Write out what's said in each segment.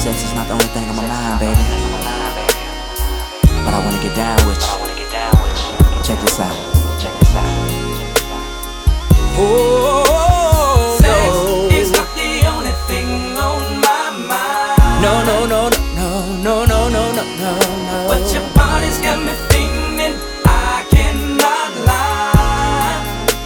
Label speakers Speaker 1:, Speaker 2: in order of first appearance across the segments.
Speaker 1: Sex is not the only thing on my mind, baby, but I wanna get down with you. Check this out. Oh,
Speaker 2: sex is not the only thing on my mind.
Speaker 1: No, no, no, no, no, no, no, no, no, no.
Speaker 2: But your body's got me thinking I cannot lie.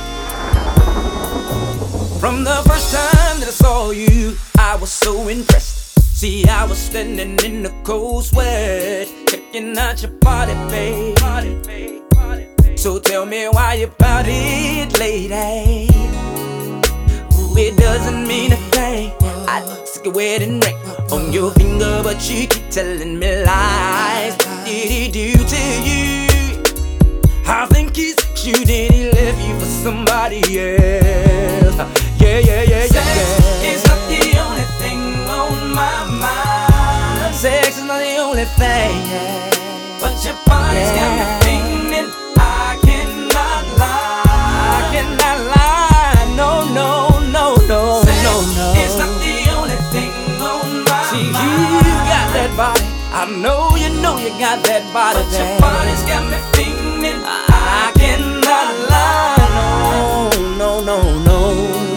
Speaker 1: From the first time that I saw you, I was so impressed. See, I was standing in the cold sweat, checking out your body, babe. So tell me why you bout it, lady. Ooh, it doesn't mean a thing. I stick a wedding ring on your finger, but you keep telling me lies. What did he do to you? I think he's you, did he left you for somebody else? Yeah, yeah, yeah,
Speaker 2: Sex
Speaker 1: yeah.
Speaker 2: is not the only thing on my mind.
Speaker 1: Sex is not the only thing, yeah.
Speaker 2: But your body's got me thinking I cannot lie.
Speaker 1: I cannot lie, no, no, no, no,
Speaker 2: Sex
Speaker 1: no, no.
Speaker 2: is not the only thing on my
Speaker 1: See,
Speaker 2: mind.
Speaker 1: you got that body. I know you got that body,
Speaker 2: But your
Speaker 1: babe.
Speaker 2: body's got me thinking I cannot lie.
Speaker 1: No, no, no, no.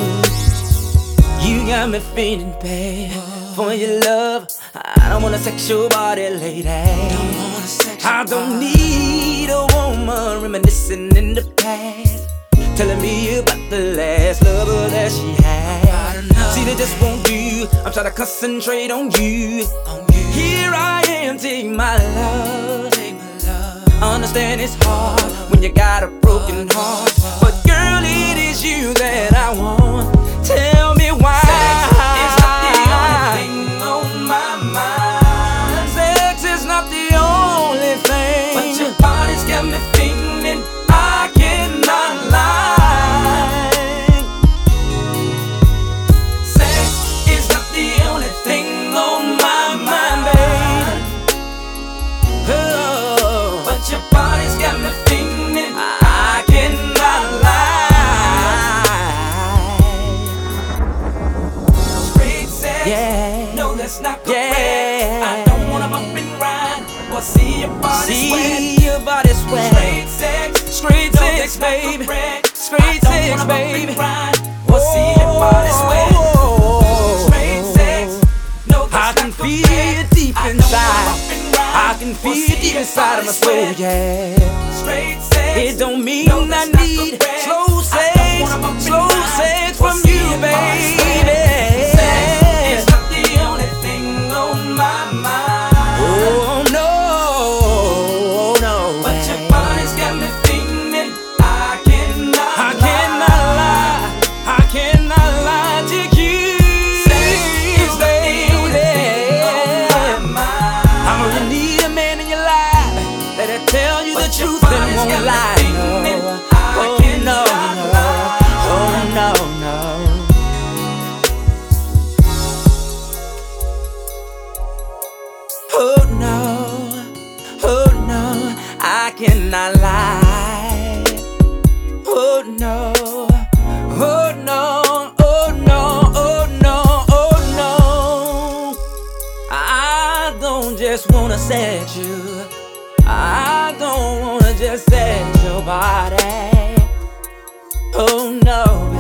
Speaker 1: You got me feeling bad for your love. I don't wanna sex your body, lady. I don't need a woman reminiscing in the past, telling me about the last lover that she had. See, they just won't do. I'm trying to concentrate on you. Here I am, take my love. Understand it's hard when you got a broken heart, but girl, it is you that I want. Tell me why.
Speaker 2: Sex is not the only thing on my mind.
Speaker 1: Sex is not the only thing.
Speaker 2: But your body's got me thinking I cannot lie. Sex is not the only thing on my mind, babe.
Speaker 1: Oh,
Speaker 2: But your body's got me thinking I cannot lie. Straight sex,
Speaker 1: yeah.
Speaker 2: no, that's not correct.
Speaker 1: Yeah.
Speaker 2: I don't wanna bump and ride or see your body sweat.
Speaker 1: See your body sweat.
Speaker 2: Straight sex,
Speaker 1: Straight
Speaker 2: no,
Speaker 1: sex,
Speaker 2: that's not
Speaker 1: baby.
Speaker 2: correct.
Speaker 1: Straight
Speaker 2: I don't
Speaker 1: sex,
Speaker 2: wanna bump
Speaker 1: baby.
Speaker 2: and ride or see your body sweat. Straight sex, no,
Speaker 1: I
Speaker 2: that's
Speaker 1: can
Speaker 2: not
Speaker 1: feel
Speaker 2: correct.
Speaker 1: it deep
Speaker 2: I don't wanna
Speaker 1: inside.
Speaker 2: bump and ride
Speaker 1: I can
Speaker 2: or
Speaker 1: feel
Speaker 2: see
Speaker 1: it deep
Speaker 2: your
Speaker 1: inside of my
Speaker 2: body
Speaker 1: soul,
Speaker 2: sweat.
Speaker 1: yeah.
Speaker 2: Straight sex,
Speaker 1: It don't mean
Speaker 2: no,
Speaker 1: I
Speaker 2: that's not
Speaker 1: need
Speaker 2: correct.
Speaker 1: slow
Speaker 2: I don't
Speaker 1: sex,
Speaker 2: wanna bump and
Speaker 1: slow
Speaker 2: ride
Speaker 1: sex
Speaker 2: or
Speaker 1: from
Speaker 2: see
Speaker 1: you,
Speaker 2: your body sweat.
Speaker 1: baby.
Speaker 2: Sex is not the only thing on my mind.
Speaker 1: Oh no, oh, no.
Speaker 2: But your body's got me thinking I cannot
Speaker 1: I cannot lie, I cannot lie to you.
Speaker 2: Sex is not the only thing on my mind.
Speaker 1: I'm gonna need a man in your life that'll tell you the
Speaker 2: But your
Speaker 1: truth and
Speaker 2: body's
Speaker 1: won't
Speaker 2: got me
Speaker 1: lie.
Speaker 2: thinking
Speaker 1: No.
Speaker 2: I
Speaker 1: Oh no,
Speaker 2: cannot
Speaker 1: no.
Speaker 2: lie.
Speaker 1: Oh no, no. Oh no, oh no, I cannot lie. Oh no, oh no, oh no, oh no, oh no. I don't just wanna sex you, I don't wanna just sex your body. Oh no,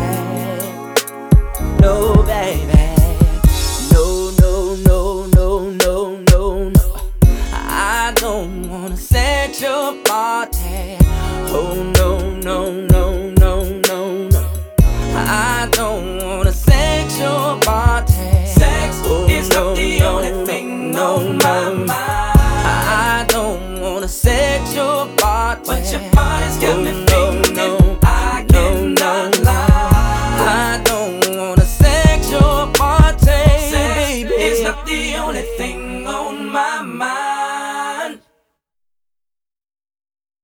Speaker 1: babe, no, baby. No, no, no, no, no, no, no. I don't wanna sex your body. Oh no, no, no, no, no, no. I don't wanna sex your body.
Speaker 2: Sex
Speaker 1: Oh,
Speaker 2: is not the only thing on my mind.
Speaker 1: I don't wanna sex your body.
Speaker 2: But your